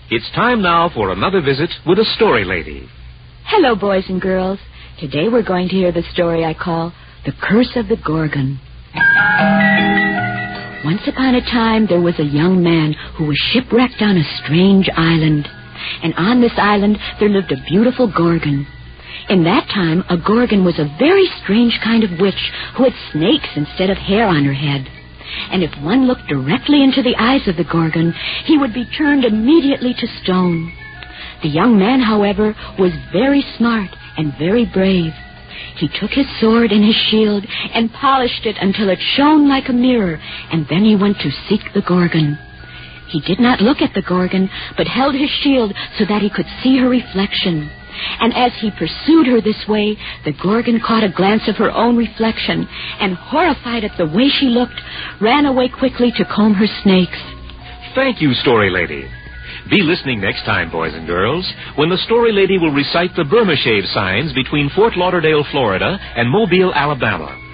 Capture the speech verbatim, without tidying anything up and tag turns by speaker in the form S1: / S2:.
S1: It's time now for another visit with a story lady.
S2: Hello, boys and girls. Today we're going to hear the story I call The Curse of the Gorgon. Once upon a time, there was a young man who was shipwrecked on a strange island. And on this island, there lived a beautiful Gorgon. In that time, a Gorgon was a very strange kind of witch who had snakes instead of hair on her head. And if one looked directly into the eyes of the Gorgon, he would be turned immediately to stone. The young man, however, was very smart and very brave. He took his sword and his shield and polished it until it shone like a mirror, and then he went to seek the Gorgon. He did not look at the Gorgon, but held his shield so that he could see her reflection. And as he pursued her this way, the Gorgon caught a glance of her own reflection, and horrified at the way she looked, ran away quickly to comb her snakes.
S1: Thank you, Story Lady. Be listening next time, boys and girls, when the Story Lady will recite the Burma Shave signs between Fort Lauderdale, Florida, and Mobile, Alabama.